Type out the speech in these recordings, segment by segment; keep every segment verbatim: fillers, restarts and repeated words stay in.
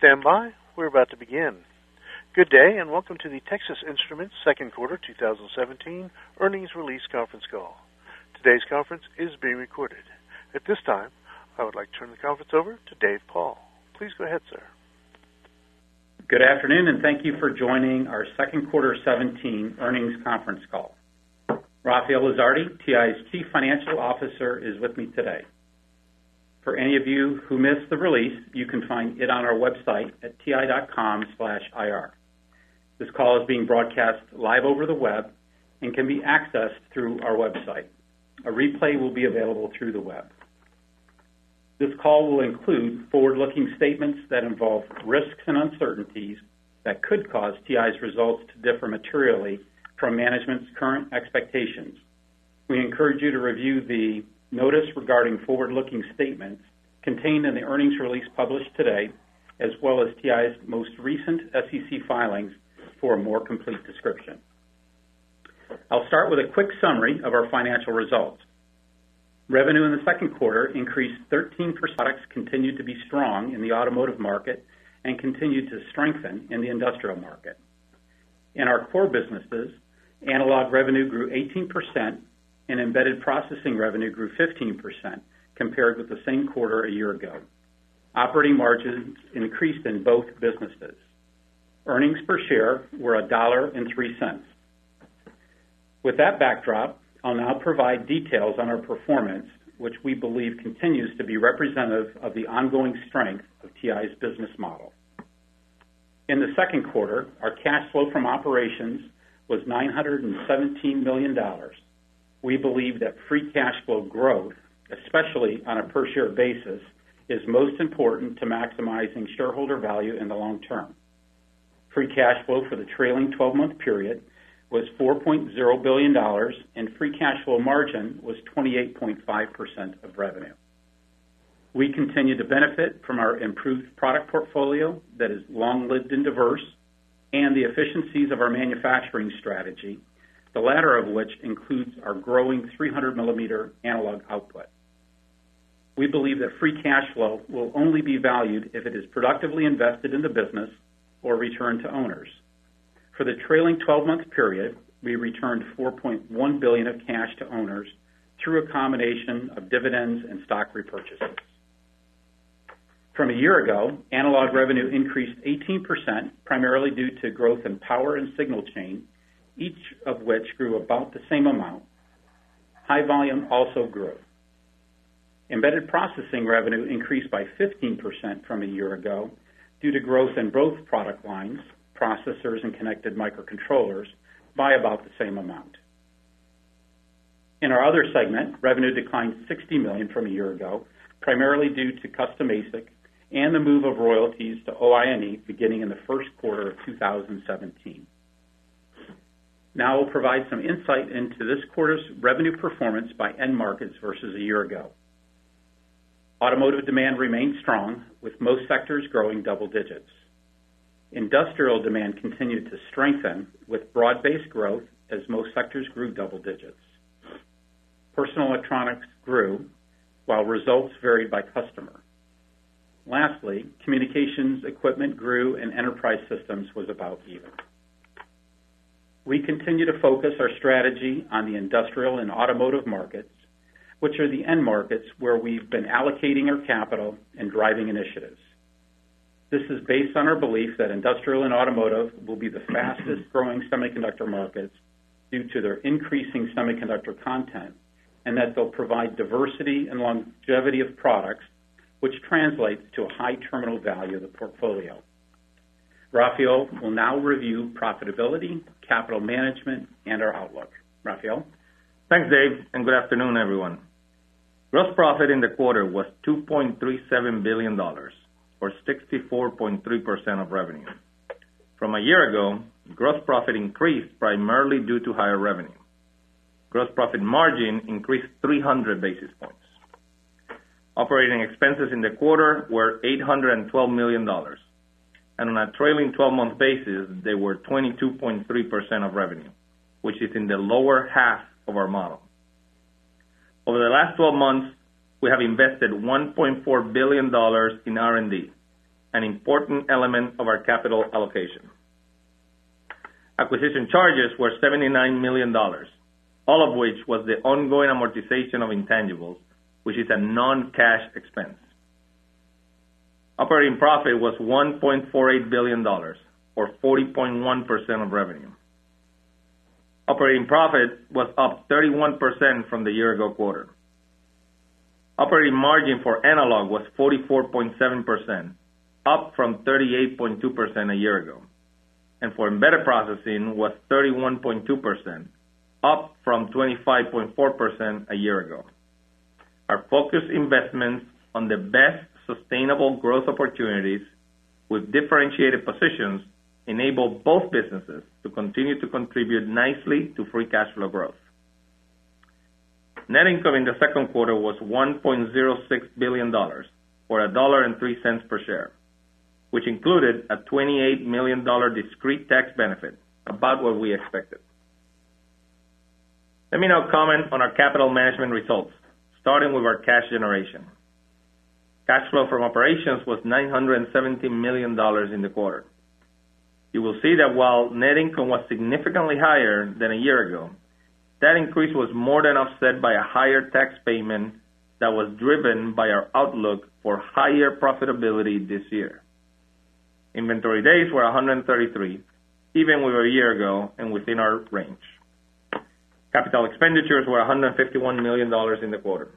stand by. We're about to begin. Good day, and welcome to the Texas Instruments second quarter two thousand seventeen earnings release conference call. Today's conference is being recorded. At this time, I would like to turn the conference over to Dave Paul. Please go ahead, sir. Good afternoon, and thank you for joining our second quarter seventeen earnings conference call. Rafael Lizardi, T I's Chief Financial Officer, is with me today. For any of you who missed the release, you can find it on our website at ti.com slash IR. This call is being broadcast live over the web and can be accessed through our website. A replay will be available through the web. This call will include forward-looking statements that involve risks and uncertainties that could cause T I's results to differ materially from management's current expectations. We encourage you to review the notice regarding forward-looking statements contained in the earnings release published today, as well as T I's most recent S E C filings for a more complete description. I'll start with a quick summary of our financial results. Revenue in the second quarter increased thirteen percent. Products continued to be strong in the automotive market and continued to strengthen in the industrial market. In our core businesses, analog revenue grew eighteen percent and embedded processing revenue grew fifteen percent compared with the same quarter a year ago. Operating margins increased in both businesses. Earnings per share were one dollar and three cents. With that backdrop, I'll now provide details on our performance, which we believe continues to be representative of the ongoing strength of T I's business model. In the second quarter, our cash flow from operations was nine hundred seventeen million dollars. We believe that free cash flow growth, especially on a per-share basis, is most important to maximizing shareholder value in the long term. Free cash flow for the trailing twelve-month period was four point zero billion dollars, and free cash flow margin was twenty-eight point five percent of revenue. We continue to benefit from our improved product portfolio that is long-lived and diverse, and the efficiencies of our manufacturing strategy, the latter of which includes our growing three hundred millimeter analog output. We believe that free cash flow will only be valued if it is productively invested in the business or returned to owners. For the trailing twelve-month period, we returned four point one billion dollars of cash to owners through a combination of dividends and stock repurchases. From a year ago, analog revenue increased eighteen percent, primarily due to growth in power and signal chain, each of which grew about the same amount. High volume also grew. Embedded processing revenue increased by fifteen percent from a year ago due to growth in both product lines, processors and connected microcontrollers, by about the same amount. In our other segment, revenue declined sixty million dollars from a year ago, primarily due to custom A S I C and the move of royalties to O I N E beginning in the first quarter of two thousand seventeen. Now I'll provide some insight into this quarter's revenue performance by end markets versus a year ago. Automotive demand remained strong, with most sectors growing double digits. Industrial demand continued to strengthen, with broad-based growth as most sectors grew double digits. Personal electronics grew, while results varied by customer. Lastly, communications equipment grew and enterprise systems was about even. We continue to focus our strategy on the industrial and automotive markets, which are the end markets where we've been allocating our capital and driving initiatives. This is based on our belief that industrial and automotive will be the fastest growing semiconductor markets due to their increasing semiconductor content, and that they'll provide diversity and longevity of products, which translates to a high terminal value of the portfolio. Rafael will now review profitability, capital management, and our outlook. Rafael? Thanks, Dave, and good afternoon, everyone. Gross profit in the quarter was two point three seven billion dollars, or sixty-four point three percent of revenue. From a year ago, gross profit increased primarily due to higher revenue. Gross profit margin increased three hundred basis points. Operating expenses in the quarter were eight hundred twelve million dollars, and on a trailing twelve-month basis, they were twenty-two point three percent of revenue, which is in the lower half of our model. Over the last twelve months, we have invested one point four billion dollars in R and D an important element of our capital allocation. Acquisition charges were seventy-nine million dollars, all of which was the ongoing amortization of intangibles, which is a non-cash expense. Operating profit was one point four eight billion dollars, or forty point one percent of revenue. Operating profit was up thirty-one percent from the year-ago quarter. Operating margin for analog was forty-four point seven percent, up from thirty-eight point two percent a year ago, and for embedded processing was thirty-one point two percent, up from twenty-five point four percent a year ago. Our focused investments on the best sustainable growth opportunities with differentiated positions enable both businesses to continue to contribute nicely to free cash flow growth. Net income in the second quarter was one point zero six billion dollars, or one dollar and three cents per share, which included a twenty-eight million dollars discrete tax benefit, about what we expected. Let me now comment on our capital management results, starting with our cash generation. Cash flow from operations was nine hundred seventeen million dollars in the quarter. You will see that while net income was significantly higher than a year ago, that increase was more than offset by a higher tax payment that was driven by our outlook for higher profitability this year. Inventory days were one hundred thirty-three, even with a year ago and within our range. Capital expenditures were one hundred fifty-one million dollars in the quarter.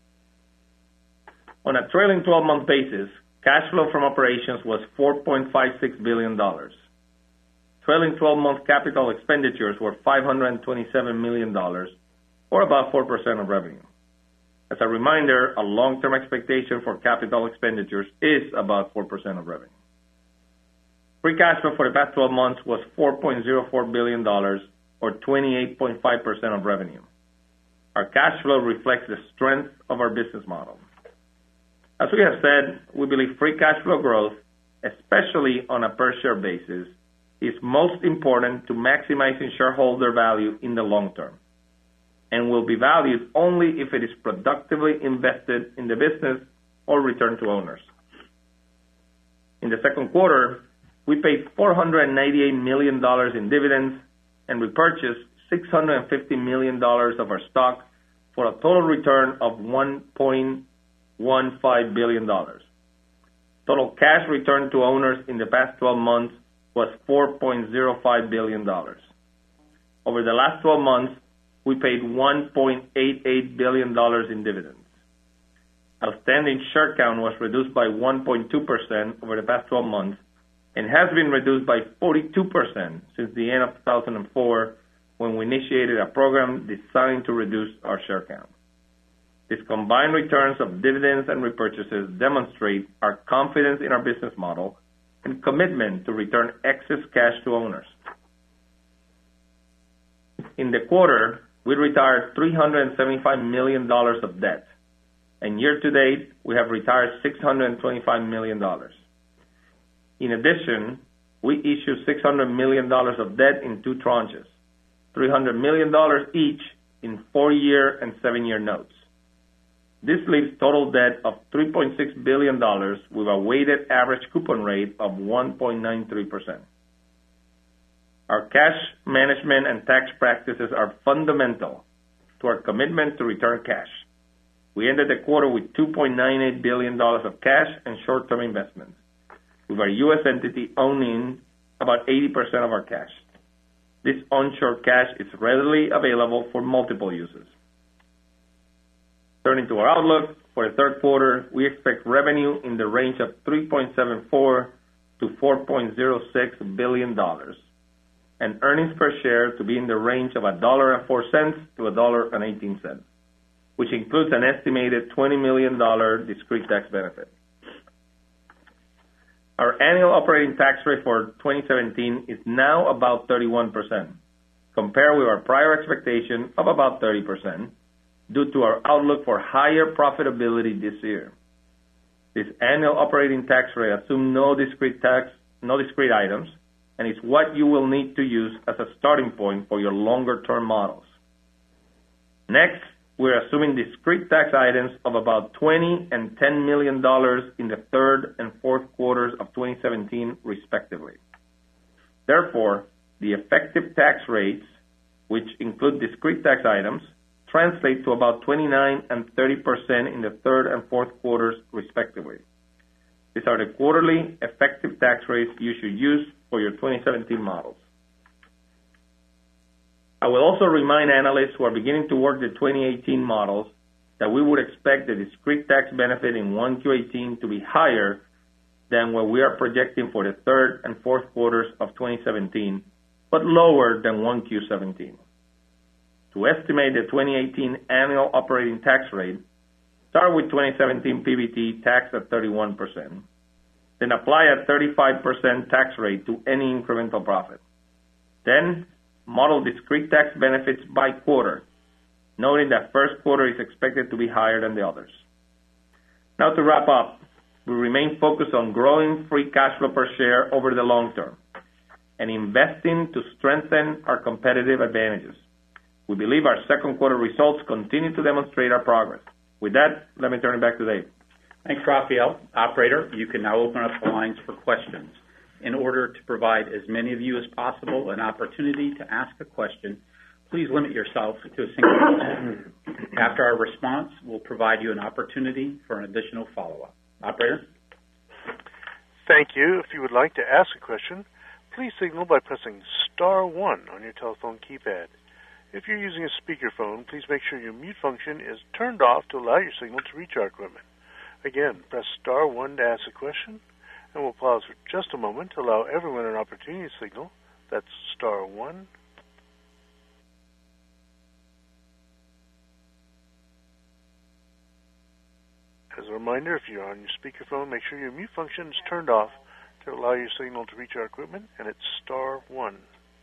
On a trailing twelve-month basis, cash flow from operations was four point five six billion dollars. Trailing twelve-month capital expenditures were five hundred twenty-seven million dollars, or about four percent of revenue. As a reminder, a long-term expectation for capital expenditures is about four percent of revenue. Free cash flow for the past twelve months was four point zero four billion dollars, or twenty-eight point five percent of revenue. Our cash flow reflects the strength of our business model. As we have said, we believe free cash flow growth, especially on a per-share basis, is most important to maximizing shareholder value in the long term, and will be valued only if it is productively invested in the business or returned to owners. In the second quarter, we paid four hundred ninety-eight million dollars in dividends and repurchased six hundred fifty million dollars of our stock for a total return of one point one five billion dollars. Total cash returned to owners in the past twelve months was four point zero five billion dollars. Over the last twelve months, we paid one point eight eight billion dollars in dividends. Outstanding share count was reduced by one point two percent over the past twelve months and has been reduced by forty-two percent since the end of two thousand four, when we initiated a program designed to reduce our share count. These combined returns of dividends and repurchases demonstrate our confidence in our business model and commitment to return excess cash to owners. In the quarter, we retired three hundred seventy-five million dollars of debt, and year-to-date, we have retired six hundred twenty-five million dollars. In addition, we issued six hundred million dollars of debt in two tranches, three hundred million dollars each in four-year and seven-year notes. This leaves total debt of three point six billion dollars with a weighted average coupon rate of one point nine three percent. Our cash management and tax practices are fundamental to our commitment to return cash. We ended the quarter with two point nine eight billion dollars of cash and short-term investments, with our U S entity owning about eighty percent of our cash. This onshore cash is readily available for multiple uses. Turning to our outlook, for the third quarter, we expect revenue in the range of three point seven four to four point zero six billion dollars, and earnings per share to be in the range of one dollar and four cents to one dollar and eighteen cents, which includes an estimated twenty million dollars discrete tax benefit. Our annual operating tax rate for twenty seventeen is now about thirty-one percent, compared with our prior expectation of about thirty percent, due to our outlook for higher profitability this year. This annual operating tax rate assumes no discrete tax, no discrete items, and is what you will need to use as a starting point for your longer-term models. Next, we're assuming discrete tax items of about twenty and ten million dollars in the third and fourth quarters of twenty seventeen, respectively. Therefore, the effective tax rates, which include discrete tax items, translate to about twenty-nine and thirty percent in the third and fourth quarters, respectively. These are the quarterly effective tax rates you should use for your twenty seventeen models. I will also remind analysts who are beginning to work the twenty eighteen models that we would expect the discrete tax benefit in one Q eighteen to be higher than what we are projecting for the third and fourth quarters of twenty seventeen, but lower than one Q seventeen. To estimate the twenty eighteen annual operating tax rate, start with twenty seventeen P B T tax at thirty-one percent, then apply a thirty-five percent tax rate to any incremental profit. Then model discrete tax benefits by quarter, noting that first quarter is expected to be higher than the others. Now to wrap up, we remain focused on growing free cash flow per share over the long term and investing to strengthen our competitive advantages. We believe our second quarter results continue to demonstrate our progress. With that, let me turn it back to Dave. Thanks, Rafael. Operator, you can now open up the lines for questions. In order to provide as many of you as possible an opportunity to ask a question, please limit yourself to a single question. After our response, we'll provide you an opportunity for an additional follow-up. Operator? Thank you. If you would like to ask a question, please signal by pressing star one on your telephone keypad. If you're using a speakerphone, please make sure your mute function is turned off to allow your signal to reach our equipment. Again, press star one to ask a question, and we'll pause for just a moment to allow everyone an opportunity to signal. That's star one. As a reminder, if you're on your speakerphone, make sure your mute function is turned off to allow your signal to reach our equipment, and it's star one.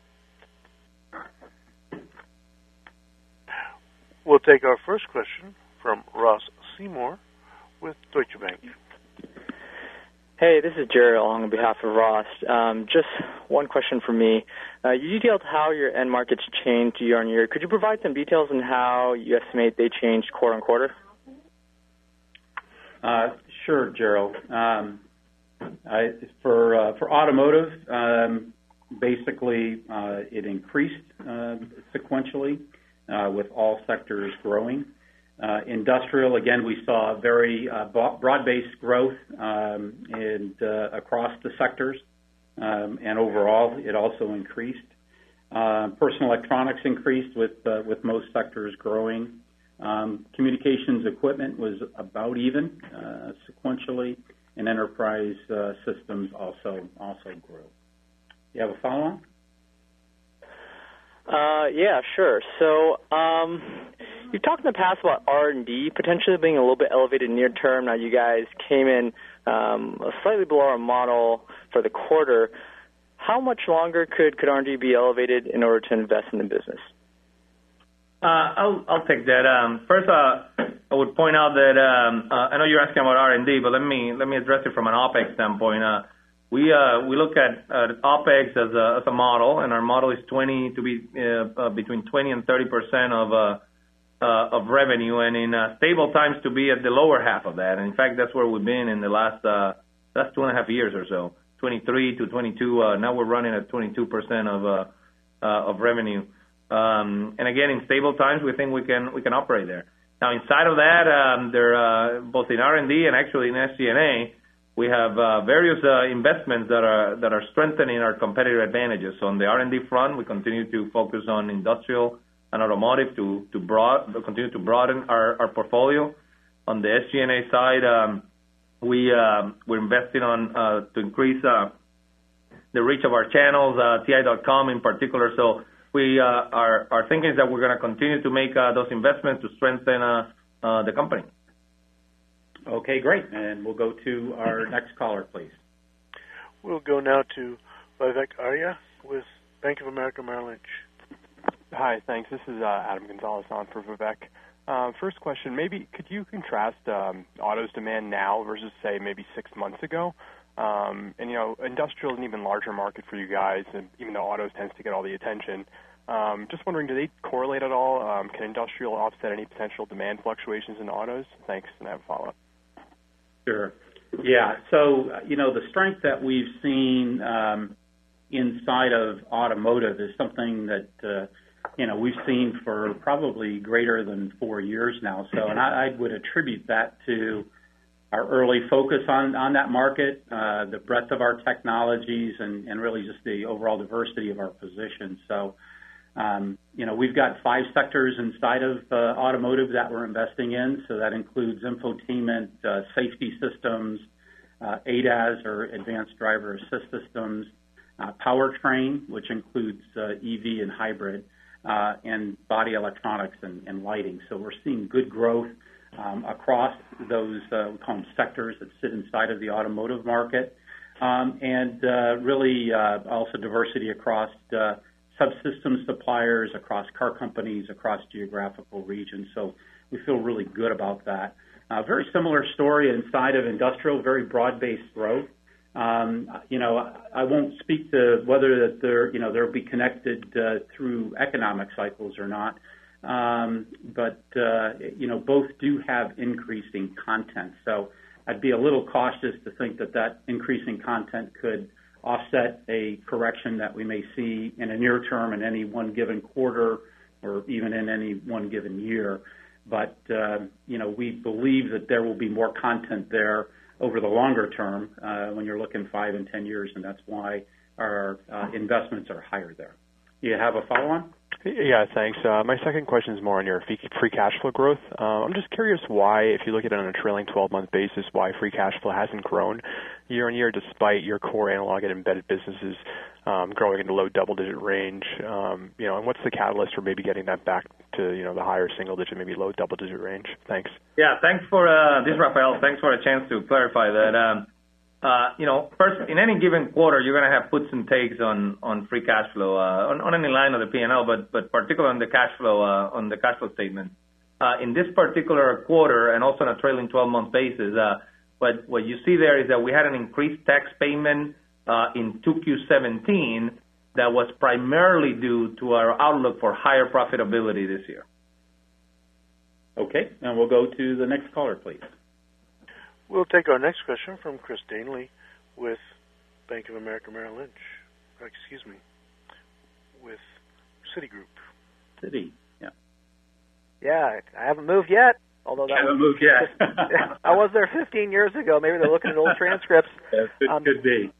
We'll take our first question from Ross Seymour with Deutsche Bank. Hey, this is Jerry on behalf of Ross. Um, just one question for me. Uh, you detailed how your end markets changed year on year. Could you provide some details on how you estimate they changed quarter on quarter? Uh, sure, Gerald. Um, I, for uh, for automotive, um, basically uh, it increased uh, sequentially uh, with all sectors growing. Uh, industrial, again, we saw very uh, broad-based growth um, and uh, across the sectors, um, and overall it also increased. Uh, personal electronics increased with uh, with most sectors growing. Um, communications equipment was about even uh, sequentially, and enterprise uh, systems also also grew. You have a follow-on? Uh, yeah, sure. So um, you've talked in the past about R and D potentially being a little bit elevated near term. Now you guys came in um, slightly below our model for the quarter. How much longer could, could R and D be elevated in order to invest in the business? Uh, I'll, I'll take that. Um, first, uh, I would point out that um, uh, I know you're asking about R and D, but let me let me address it from an OpEx standpoint. Uh, we uh, we look at uh, OpEx as a as a model, and our model is twenty to be uh, uh, between twenty and thirty percent of uh, uh, of revenue, and in uh, stable times to be at the lower half of that. And in fact, that's where we've been in the last uh, last two and a half years or so, twenty-three to twenty-two. Uh, now we're running at twenty-two percent of uh, uh, of revenue. Um, and again, in stable times, we think we can we can operate there. Now, inside of that, um, there uh, both in R and D and actually in S G and A, we have uh, various uh, investments that are that are strengthening our competitive advantages. So on the R and D front, we continue to focus on industrial and automotive to to broad to continue to broaden our, our portfolio. On the S G and A side, um, we uh, we're investing on uh, to increase uh, the reach of our channels, uh, T I dot com in particular. So we uh, are are thinking that we're going to continue to make uh, those investments to strengthen uh, uh, the company. Okay, great. And we'll go to our next caller, please. We'll go now to Vivek Arya with Bank of America Merrill Lynch. Hi, thanks. This is uh, Adam Gonzalez on for Vivek. Uh, first question, maybe could you contrast um, autos demand now versus, say, maybe six months ago? Um, and, you know, industrial is an even larger market for you guys, and even though autos tends to get all the attention. Um, just wondering, do they correlate at all? Um, can industrial offset any potential demand fluctuations in autos? Thanks, and I have a follow-up. Sure. Yeah. So, you know, the strength that we've seen um, inside of automotive is something that, uh, you know, we've seen for probably greater than four years now. So, and I, I would attribute that to our early focus on, on that market, uh, the breadth of our technologies, and, and really just the overall diversity of our position. So, um, you know, we've got five sectors inside of uh, automotive that we're investing in. So that includes infotainment, uh, safety systems, uh, A D A S or advanced driver assist systems, uh, powertrain, which includes uh, E V and hybrid, uh, and body electronics and, and lighting. So we're seeing good growth um, across those uh, we call them sectors that sit inside of the automotive market, um, and uh, really uh, also diversity across uh, subsystem suppliers, across car companies, across geographical regions. So we feel really good about that. Uh, very similar story inside of industrial, very broad-based growth. Um, you know, I, I won't speak to whether that they're, you know, they'll be connected uh, through economic cycles or not, um, but, uh, you know, both do have increasing content. So I'd be a little cautious to think that that increasing content could offset a correction that we may see in a near term in any one given quarter or even in any one given year. But, uh, you know, we believe that there will be more content there over the longer term uh, when you're looking five and ten years, and that's why our uh, investments are higher there. You have a follow-on? Yeah, thanks. Uh, my second question is more on your free cash flow growth. Uh, I'm just curious why, if you look at it on a trailing twelve-month basis, why free cash flow hasn't grown year on year despite your core analog and embedded businesses um, growing in the low double-digit range. Um, you know, and what's the catalyst for maybe getting that back to, you know, the higher single-digit, maybe low double-digit range? Thanks. Yeah, thanks for uh, this, Rafael. Thanks for a chance to clarify that. Um, Uh, you know, first, in any given quarter, you're going to have puts and takes on, on free cash flow, uh, on, on any line of the P and L, but, but particularly on the cash flow, uh, on the cash flow statement. Uh, in this particular quarter, and also on a trailing twelve-month basis, uh, what, what you see there is that we had an increased tax payment uh, in two Q seventeen that was primarily due to our outlook for higher profitability this year. Okay, and we'll go to the next caller, please. We'll take our next question from Chris Danely with Bank of America Merrill Lynch. Or excuse me, with Citigroup. Citi, yeah. Yeah, I haven't moved yet. Although that I haven't was, moved yet. I was there fifteen years ago. Maybe they're looking at old transcripts. Yes, it um, could be.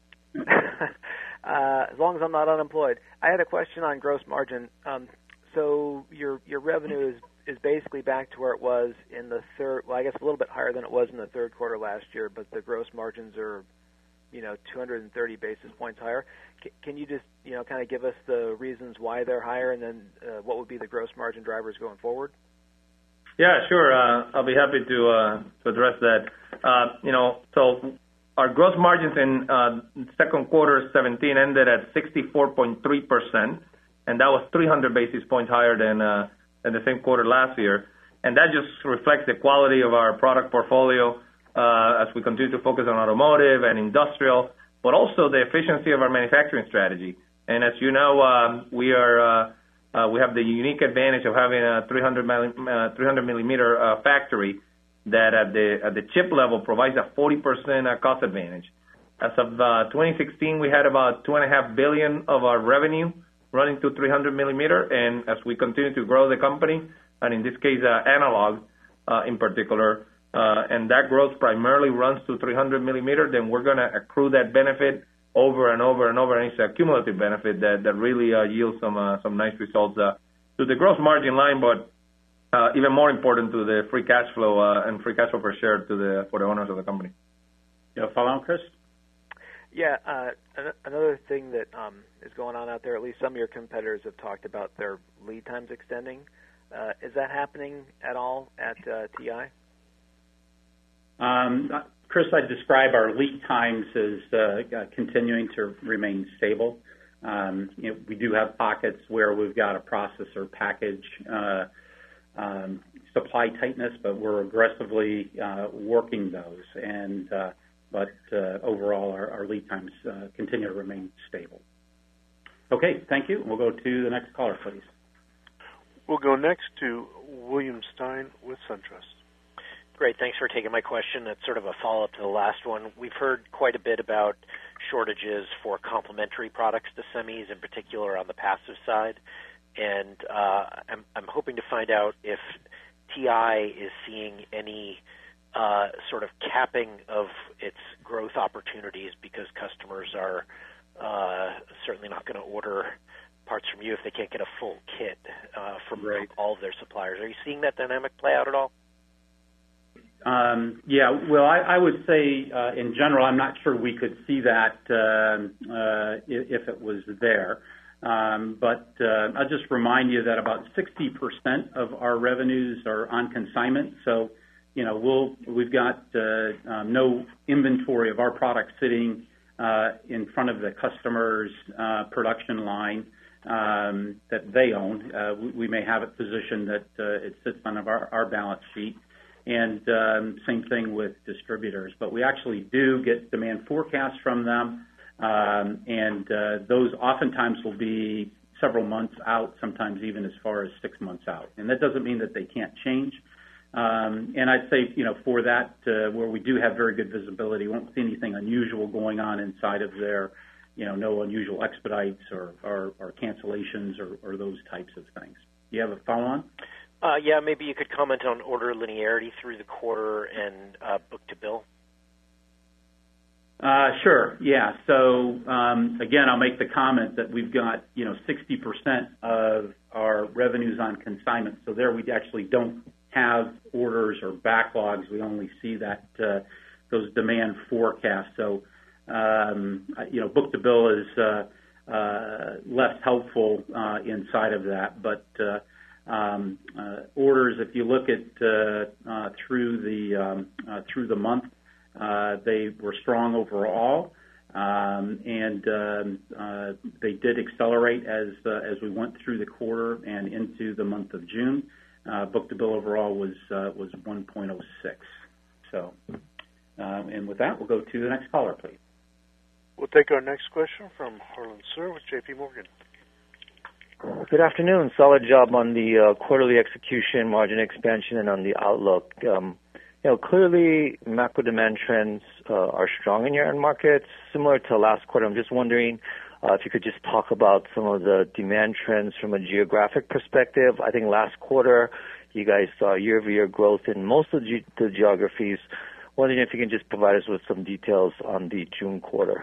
uh, as long as I'm not unemployed. I had a question on gross margin. Um, so your your revenue is is basically back to where it was in the third, well, I guess a little bit higher than it was in the third quarter last year, but the gross margins are, you know, two hundred thirty basis points higher. C- can you just, you know, kind of give us the reasons why they're higher, and then uh, what would be the gross margin drivers going forward? Yeah, sure. Uh, I'll be happy to uh, to address that. Uh, you know, so our gross margins in uh, second quarter seventeen ended at sixty-four point three percent, and that was three hundred basis points higher than uh, in the same quarter last year. And that just reflects the quality of our product portfolio uh, as we continue to focus on automotive and industrial, but also the efficiency of our manufacturing strategy. And as you know, um, we are uh, uh, we have the unique advantage of having a three hundred millimeter uh, factory that at the at the chip level provides a forty percent uh, cost advantage. As of uh, twenty sixteen, we had about two and a half billion of our revenue running to three hundred millimeter, and as we continue to grow the company, and in this case, uh, analog uh, in particular, uh, and that growth primarily runs to three hundred millimeter, then we're going to accrue that benefit over and over and over, and it's a cumulative benefit that, that really uh, yields some uh, some nice results uh, to the gross margin line, but uh, even more important to the free cash flow uh, and free cash flow per share to the for the owners of the company. Yeah, follow on, Chris? Yeah, uh, an- another thing that um, is going on out there, at least some of your competitors have talked about their lead times extending. Uh, is that happening at all at uh, T I? Um, Chris, I'd describe our lead times as uh, continuing to remain stable. Um, you know, we do have pockets where we've got a processor package uh, um, supply tightness, but we're aggressively uh, working those. And uh, but uh, overall, our, our lead times uh, continue to remain stable. Okay, thank you. We'll go to the next caller, please. We'll go next to William Stein with SunTrust. Great. Thanks for taking my question. It's sort of a follow-up to the last one. We've heard quite a bit about shortages for complementary products to semis, in particular on the passive side. And uh, I'm, I'm hoping to find out if T I is seeing any uh, sort of capping of its growth opportunities because customers are uh, certainly not going to order parts from you if they can't get a full kit uh, from right. all of their suppliers. Are you seeing that dynamic play out at all? Um, yeah, well, I, I would say uh, in general, I'm not sure we could see that uh, uh, if, if it was there. Um, but uh, I'll just remind you that about sixty percent of our revenues are on consignment. So, you know, we'll, we've got uh, um, no inventory of our product sitting uh, in front of the customer's uh, production line um, that they own. Uh, we, we may have it positioned that uh, it sits on our, our balance sheet. And um, same thing with distributors. But we actually do get demand forecasts from them. Um, and uh, those oftentimes will be several months out, sometimes even as far as six months out. And that doesn't mean that they can't change. Um, and I'd say, you know, for that, uh, where we do have very good visibility, we won't see anything unusual going on inside of there, you know, no unusual expedites or, or, or cancellations or, or those types of things. Do you have a follow-on? Uh, yeah, maybe you could comment on order linearity through the quarter and uh, book-to-bill. Uh, sure. Yeah. So um, again, I'll make the comment that we've got, you know, sixty percent of our revenues on consignment. So there we actually don't have orders or backlogs. We only see that uh, those demand forecasts. So, um, you know, book-to-bill is uh, uh, less helpful uh, inside of that. But uh, um, uh, orders, if you look at uh, uh, through the um, uh, through the month, Uh, they were strong overall, um, and um, uh, they did accelerate as uh, as we went through the quarter and into the month of June. Uh, book-to-bill overall was uh, was one point oh six. So, um, and with that, we'll go to the next caller, please. We'll take our next question from Harlan Sur with J P Morgan. Good afternoon. Solid job on the uh, quarterly execution, margin expansion, and on the outlook. Um, You know, clearly macro demand trends uh, are strong in your end markets. Similar to last quarter, I'm just wondering uh, if you could just talk about some of the demand trends from a geographic perspective. I think last quarter you guys saw year-over-year growth in most of the, ge- the geographies. Wondering if you can just provide us with some details on the June quarter.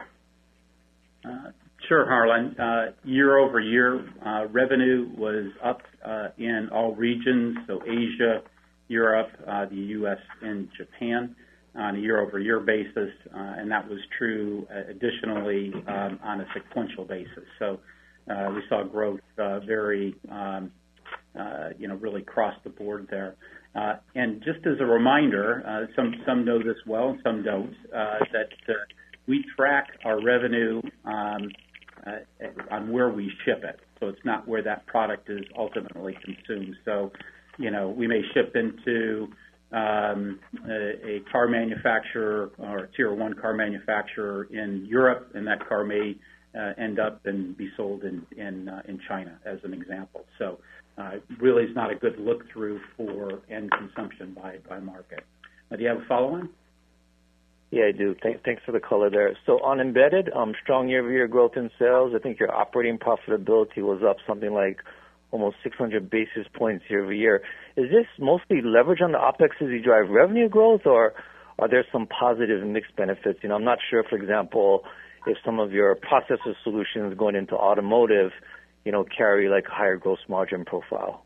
Uh, sure, Harlan. Uh, year-over-year, uh, revenue was up uh, in all regions, so Asia, Europe, uh, the U S, and Japan on a year-over-year basis, uh, and that was true uh, additionally um, on a sequential basis. So uh, we saw growth uh, very, um, uh, you know, really across the board there. Uh, and just as a reminder, uh, some some know this well, and some don't, uh, that uh, we track our revenue um, uh, on where we ship it. So it's not where that product is ultimately consumed. So you know, we may ship into um, a, a car manufacturer or a tier one car manufacturer in Europe, and that car may uh, end up and be sold in in, uh, in China, as an example. So, uh, really, is not a good look through for end consumption by by market. Uh, do you have a follow-on? Yeah, I do. Th- thanks for the color there. So on embedded, um, strong year-over-year growth in sales. I think your operating profitability was up something like almost six hundred basis points year over year. Is this mostly leverage on the OpEx as you drive revenue growth, or are there some positive mixed benefits? You know, I'm not sure, for example, if some of your processor solutions going into automotive, you know, carry like a higher gross margin profile.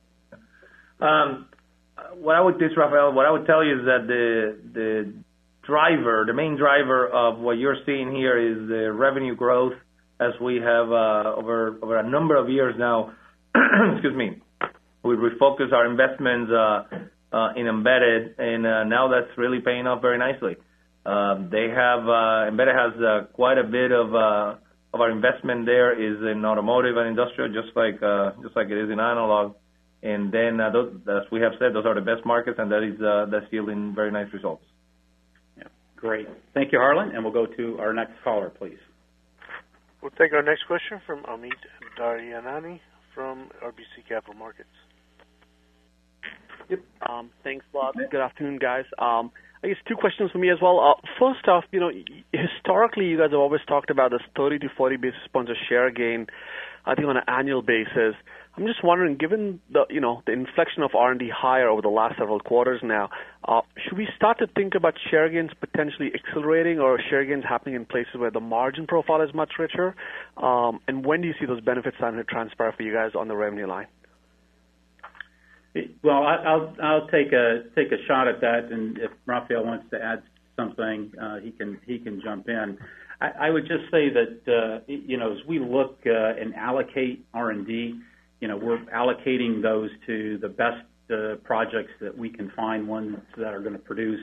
Um, what I would, this Rafael, what I would tell you is that the the driver, the main driver of what you're seeing here is the revenue growth, as we have uh, over over a number of years now. Excuse me, we refocus our investments uh, uh, in embedded, and uh, now that's really paying off very nicely. Um, they have uh, embedded has uh, quite a bit of uh, of our investment there is in automotive and industrial, just like uh, just like it is in analog. And then, uh, those, as we have said, those are the best markets, and that is uh, that's yielding very nice results. Yeah, great. Thank you, Harlan, and we'll go to our next caller, please. We'll take our next question from Amit Daryanani from R B C Capital Markets. Yep. Um, thanks a lot. Good afternoon, guys. Um, I guess two questions for me as well. Uh, first off, you know, historically, you guys have always talked about this thirty to forty basis points of share gain, I think, on an annual basis. I'm just wondering, given the, you know, the inflection of R and D higher over the last several quarters now, uh, should we start to think about share gains potentially accelerating or share gains happening in places where the margin profile is much richer? Um, and when do you see those benefits starting to transpire for you guys on the revenue line? Well, I'll I'll take a take a shot at that, and if Rafael wants to add something, uh, he can he can jump in. I, I would just say that uh, you know, as we look uh, and allocate R and D, you know, we're allocating those to the best uh, projects that we can find, ones that are going to produce,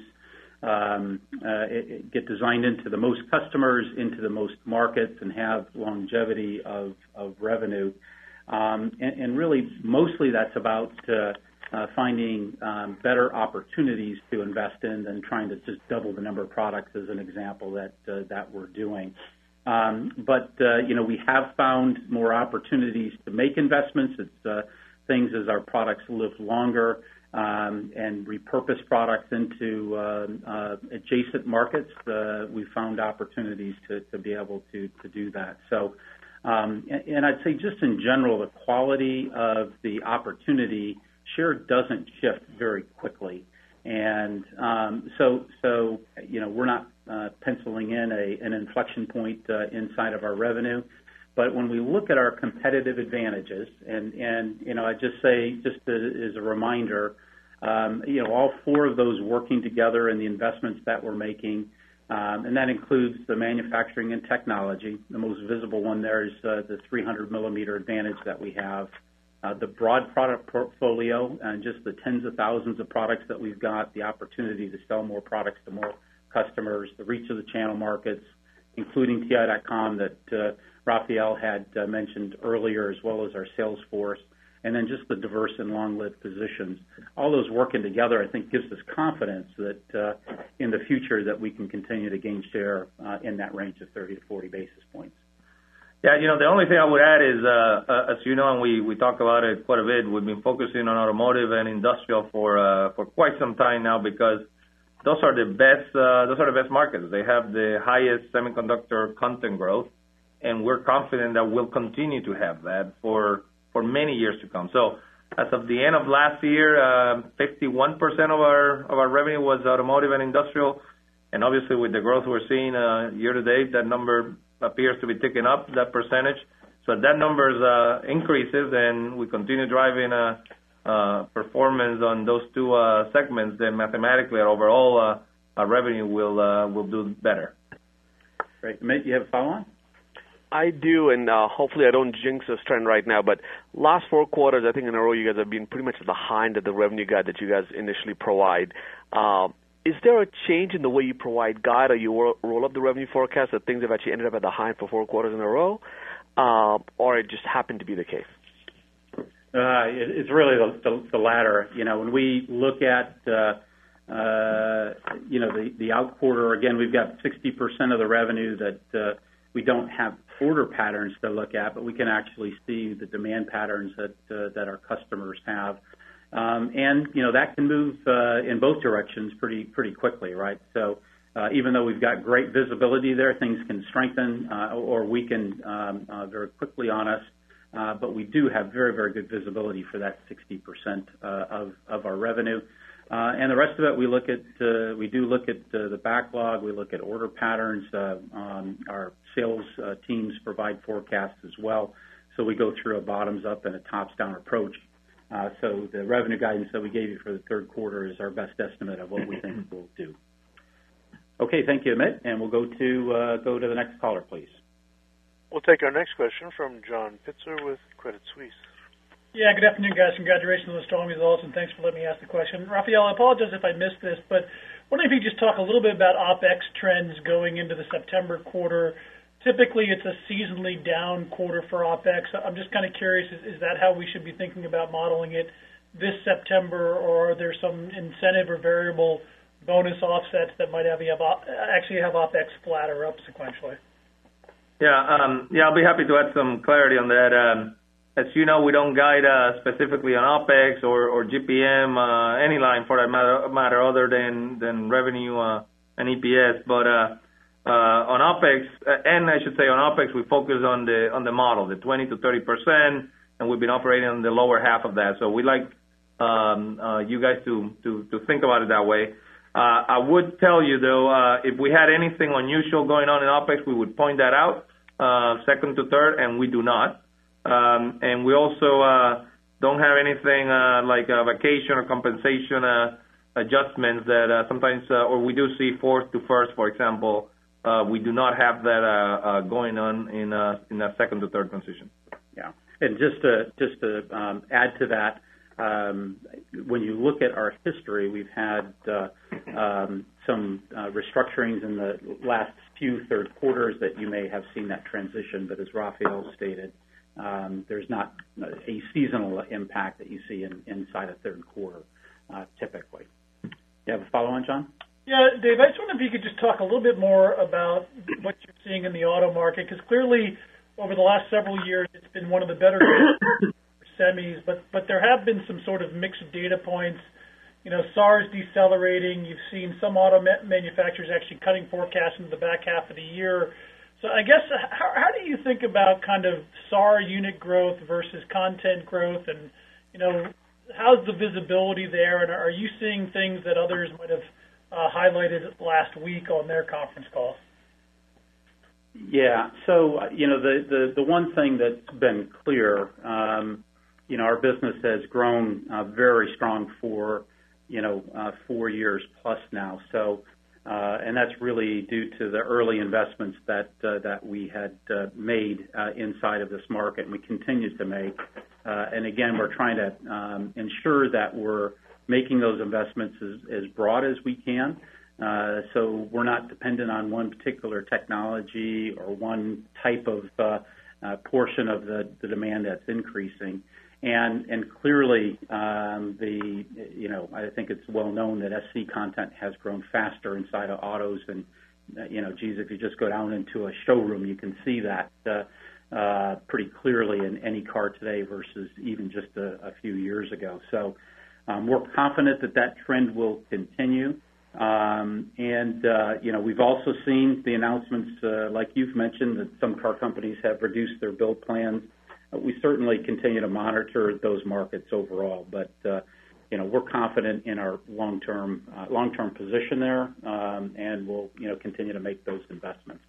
um, uh, it, it get designed into the most customers, into the most markets, and have longevity of of revenue. Um, and, and really, mostly that's about uh, uh, finding um, better opportunities to invest in than trying to just double the number of products, as an example that uh, that we're doing. Um, but uh, you know, we have found more opportunities to make investments. It's uh, things as our products live longer um, and repurpose products into uh, uh, adjacent markets. Uh, we found opportunities to, to be able to to do that. So. Um, and, and I'd say just in general, the quality of the opportunity share doesn't shift very quickly. And um, so, so, you know, we're not uh, penciling in a, an inflection point uh, inside of our revenue. But when we look at our competitive advantages, and, and you know, I just say, just as a reminder, um, you know, all four of those working together in the investments that we're making, Um, and that includes the manufacturing and technology. The most visible one there is uh, the three hundred millimeter advantage that we have. Uh, the broad product portfolio and just the tens of thousands of products that we've got, the opportunity to sell more products to more customers, the reach of the channel markets, including T I dot com that uh, Rafael had uh, mentioned earlier, as well as our sales force, and then just the diverse and long-lived positions. All those working together, I think, gives us confidence that uh, in the future that we can continue to gain share uh, in that range of thirty to forty basis points. Yeah, you know, the only thing I would add is, uh, uh, as you know, and we, we talk about it quite a bit, we've been focusing on automotive and industrial for uh, for quite some time now, because those are the best uh, those are the best markets. They have the highest semiconductor content growth, and we're confident that we'll continue to have that for for many years to come. So as of the end of last year, uh, fifty-one percent of our of our revenue was automotive and industrial. And obviously with the growth we're seeing uh, year to date, that number appears to be ticking up, that percentage. So that number uh, increases, and we continue driving uh, uh, performance on those two uh, segments, then mathematically our overall uh, our revenue will uh, will do better. Great. Amit, you have a follow-on? I do, and uh, hopefully I don't jinx this trend right now, but last four quarters, I think in a row, you guys have been pretty much at the high end of the revenue guide that you guys initially provide. Uh, is there a change in the way you provide guide, or you roll, roll up the revenue forecast that things have actually ended up at the high end for four quarters in a row, uh, or it just happened to be the case? Uh, it, it's really the, the, the latter. You know, when we look at, uh, uh, you know, the, the out quarter, again, we've got sixty percent of the revenue that uh, we don't have order patterns to look at, but we can actually see the demand patterns that uh, that our customers have, um, and you know that can move uh, in both directions pretty pretty quickly, right? So uh, even though we've got great visibility there, things can strengthen uh, or weaken um, uh, very quickly on us, uh, but we do have very very good visibility for that sixty percent uh, of of our revenue. Uh, and the rest of it, we look at, uh, we do look at uh, the backlog, we look at order patterns, uh, um, our sales uh, teams provide forecasts as well. So we go through a bottoms-up and a tops-down approach. Uh, so the revenue guidance that we gave you for the third quarter is our best estimate of what we think we'll do. Okay, thank you, Amit, and we'll go to uh, go to the next caller, please. We'll take our next question from John Pitzer with Credit Suisse. Yeah, good afternoon, guys. Congratulations on the strong results, and thanks for letting me ask the question. Rafael, I apologize if I missed this, but wondering if you could just talk a little bit about OpEx trends going into the September quarter. Typically, it's a seasonally down quarter for OpEx. I'm just kind of curious, is, is that how we should be thinking about modeling it this September, or are there some incentive or variable bonus offsets that might have you have, actually have OpEx flat or up sequentially? Yeah, um, yeah, I'll be happy to add some clarity on that. Um, as you know, we don't guide uh, specifically on OPEX or, or G P M, uh, any line for that matter, matter other than, than revenue uh, and E P S. But uh, uh, on OPEX, uh, and I should say on OPEX, we focus on the on the model, the twenty to thirty percent, and we've been operating on the lower half of that. So we like um, uh, you guys to, to, to think about it that way. Uh, I would tell you, though, uh, if we had anything unusual going on in OPEX, we would point that out, uh, second to third, and we do not. Um, and we also uh, don't have anything uh, like a vacation or compensation uh, adjustments that uh, sometimes, uh, or we do see fourth to first, for example. Uh, we do not have that uh, uh, going on in uh, in that second to third transition. Yeah, and just to just to um, add to that. Um, when you look at our history, we've had uh, um, some uh, restructurings in the last few third quarters that you may have seen that transition, but as Rafael stated, um, there's not a seasonal impact that you see in, inside a third quarter uh, typically. You have a follow-on, John? Yeah, Dave, I just wonder if you could just talk a little bit more about what you're seeing in the auto market, because clearly over the last several years it's been one of the better semis, but but there have been some sort of mixed data points. You know, S A R is decelerating. You've seen some auto ma- manufacturers actually cutting forecasts into the back half of the year. So I guess how, how do you think about kind of S A R unit growth versus content growth, and you know, how's the visibility there, and are you seeing things that others might have uh, highlighted last week on their conference calls? Yeah. So you know, the the, the one thing that's been clear. Um, You know, our business has grown uh, very strong for, you know, uh, four years plus now. So, uh, and that's really due to the early investments that uh, that we had uh, made uh, inside of this market, and we continue to make. Uh, and again, we're trying to um, ensure that we're making those investments as, as broad as we can. Uh, so we're not dependent on one particular technology or one type of uh, uh, portion of the, the demand that's increasing. And and clearly, um, the you know I think it's well known that S C content has grown faster inside of autos, and uh, you know, geez, if you just go down into a showroom, you can see that uh, uh, pretty clearly in any car today versus even just a, a few years ago. So um, we're confident that that trend will continue. Um, and uh, you know, we've also seen the announcements, uh, like you've mentioned, that some car companies have reduced their build plans. We certainly continue to monitor those markets overall, but uh, you know, we're confident in our long-term uh, long-term position there, um, and we'll you know continue to make those investments.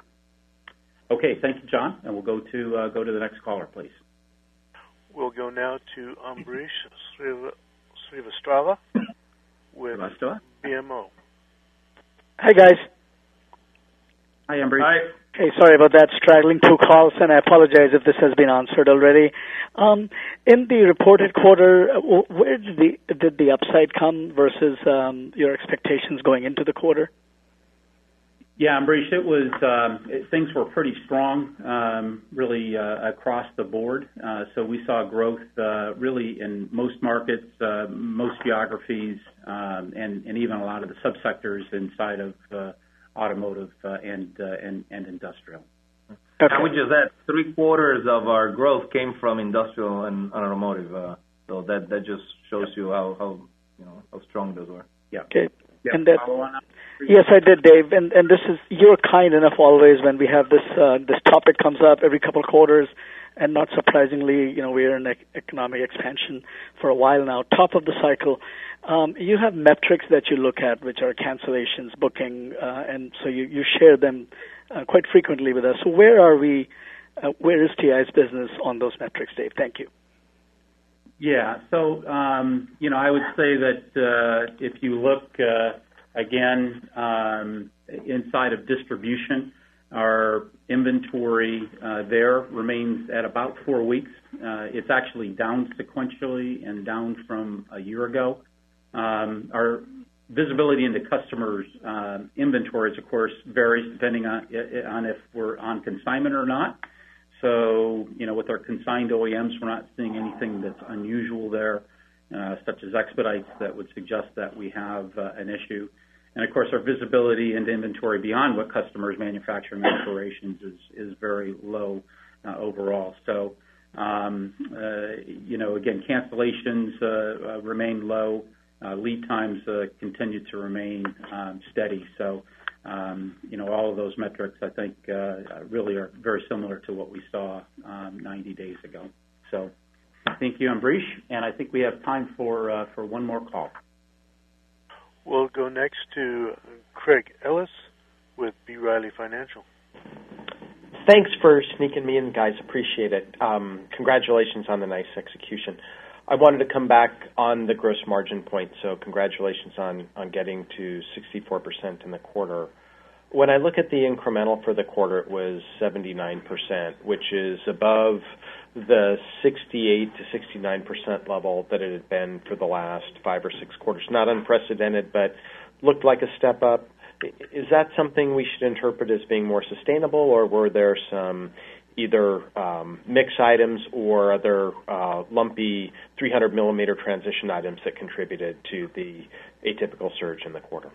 Okay, thank you, John, and we'll go to uh, go to the next caller, please. We'll go now to Ambrish Srivastrava with B M O. Hi, guys. Hi, Ambrish. Hi. Hey, sorry about that, straggling two calls, and I apologize if this has been answered already. Um, in the reported quarter, where did the did the upside come versus um, your expectations going into the quarter? Yeah, Ambrish, it was um, it, things were pretty strong, um, really uh, across the board. Uh, so we saw growth uh, really in most markets, uh, most geographies, um, and, and even a lot of the subsectors inside of uh, automotive uh, and, uh, and and industrial. Okay. And we just had three quarters of our growth came from industrial and automotive, uh, so that, that just shows you how, how you know how strong those were. Yeah. Okay. Yeah. And that, yes, I did, Dave. And and this is you're kind enough always when we have this uh, this topic comes up every couple of quarters, and not surprisingly, you know, we're in economic expansion for a while now, top of the cycle. Um, you have metrics that you look at, which are cancellations, booking, uh, and so you, you share them uh, quite frequently with us. So where are we, uh, where is T I's business on those metrics, Dave? Thank you. Yeah, so, um, you know, I would say that uh, if you look, uh, again, um, inside of distribution, our inventory uh, there remains at about four weeks. Uh, it's actually down sequentially and down from a year ago. Um, our visibility into customers' uh, inventories, of course, varies depending on, on if we're on consignment or not. So, you know, with our consigned O E Ms, we're not seeing anything that's unusual there, uh, such as expedites that would suggest that we have uh, an issue. And, of course, our visibility into inventory beyond what customers' manufacturing operations is, is very low uh, overall. So, um, uh, you know, again, cancellations uh, uh, remain low. Uh, lead times uh, continue to remain um, steady. So, um, you know, all of those metrics, I think, uh, really are very similar to what we saw um, ninety days ago. So thank you, Ambrish. And I think we have time for uh, for one more call. We'll go next to Craig Ellis with B. Riley Financial. Thanks for sneaking me in, guys. Appreciate it. Um, congratulations on the nice execution. I wanted to come back on the gross margin point, so congratulations on, on getting to sixty-four percent in the quarter. When I look at the incremental for the quarter, it was seventy-nine percent, which is above the sixty-eight to sixty-nine percent level that it had been for the last five or six quarters. Not unprecedented, but looked like a step up. Is that something we should interpret as being more sustainable, or were there some either um, mix items or other uh, lumpy three hundred millimeter transition items that contributed to the atypical surge in the quarter?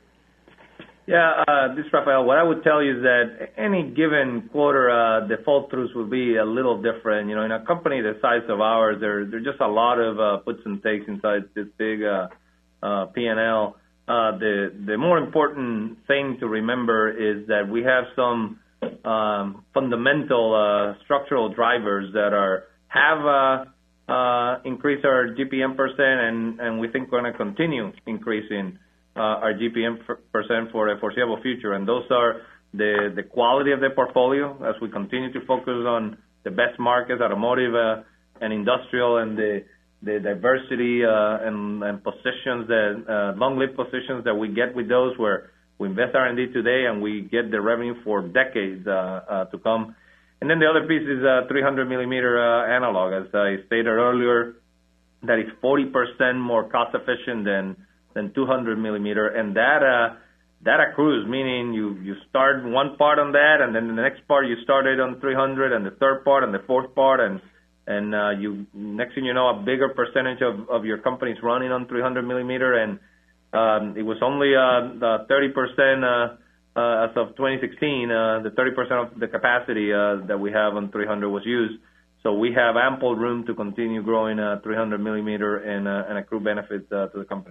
Yeah, uh, this is Rafael. What I would tell you is that any given quarter, uh, the fall-throughs will be a little different. You know, in a company the size of ours, there there's just a lot of uh, puts and takes inside this big uh, uh, P and L. Uh, the the more important thing to remember is that we have some um, fundamental uh, structural drivers that are have uh, uh, increased our G P M percent, and and we think we're going to continue increasing Uh, our G P M percent for the foreseeable future. And those are the, the quality of the portfolio as we continue to focus on the best markets, automotive uh, and industrial, and the, the diversity uh, and, and positions, that uh, long-lived positions that we get with those where we invest R and D today and we get the revenue for decades uh, uh, to come. And then the other piece is uh, three hundred millimeter uh, analog. As I stated earlier, that is forty percent more cost efficient than than two hundred millimeter, and that uh, that accrues, meaning you, you start one part on that, and then the next part you started on three hundred, and the third part, and the fourth part, and and uh, you next thing you know, a bigger percentage of, of your company is running on three hundred millimeter, and um, it was only uh, thirty percent uh, uh, as of twenty sixteen. Uh, the thirty percent of the capacity uh, that we have on three hundred was used, so we have ample room to continue growing uh, three hundred millimeter and uh, and accrue benefits uh, to the company.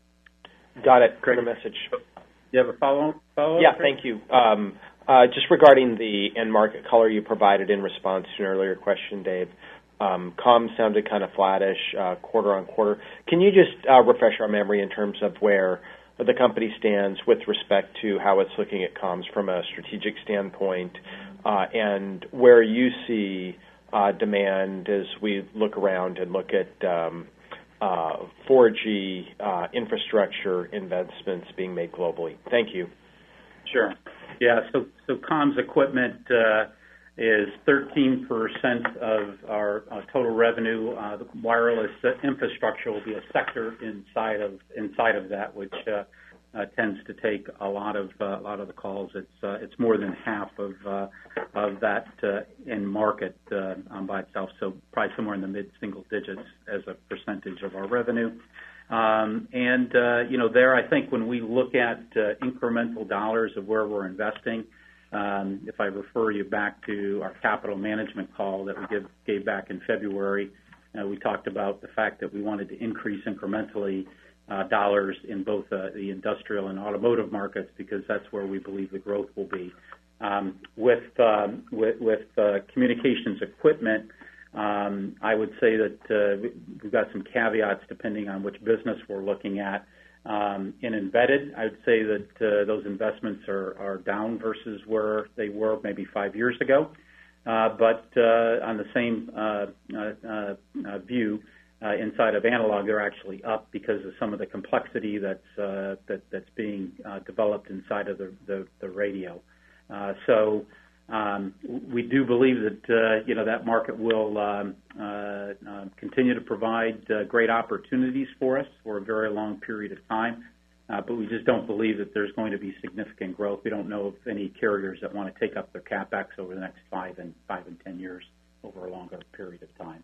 Got it. Great message. You have a follow-up? Follow yeah, thank you. Um, uh, just regarding the end market color you provided in response to an earlier question, Dave, um, comms sounded kind of flattish uh, quarter on quarter. Can you just uh, refresh our memory in terms of where the company stands with respect to how it's looking at comms from a strategic standpoint uh, and where you see uh, demand as we look around and look at um, Uh, four G uh, infrastructure investments being made globally? Thank you. Sure. Yeah, so, so comms equipment uh, is thirteen percent of our uh, total revenue. Uh, the wireless infrastructure will be a sector inside of inside of that, which uh, uh, tends to take a lot of uh, a lot of the calls. It's uh, it's more than half of uh, of that uh, end market uh, um, by itself. So probably somewhere in the mid single digits as a percentage of our revenue. Um, and uh, you know, there I think when we look at uh, incremental dollars of where we're investing, um, if I refer you back to our capital management call that we give, gave back in February, uh, we talked about the fact that we wanted to increase incrementally Uh, dollars in both uh, the industrial and automotive markets because that's where we believe the growth will be. Um, with, um, with with uh, communications equipment, um, I would say that uh, we've got some caveats depending on which business we're looking at. Um, in embedded, I would say that uh, those investments are, are down versus where they were maybe five years ago. Uh, but uh, on the same uh, uh, uh, view, Uh, inside of analog, they're actually up because of some of the complexity that's uh, that, that's being uh, developed inside of the, the, the radio. Uh, so um, we do believe that uh, you know that market will um, uh, uh, continue to provide uh, great opportunities for us for a very long period of time, uh, but we just don't believe that there's going to be significant growth. We don't know of any carriers that want to take up their capex over the next five and five and ten years over a longer period of time.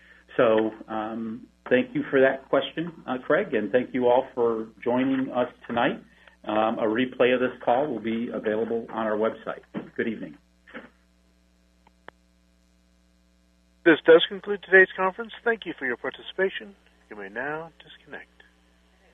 So um, thank you for that question, uh, Craig, and thank you all for joining us tonight. Um, a replay of this call will be available on our website. Good evening. This does conclude today's conference. Thank you for your participation. You may now disconnect.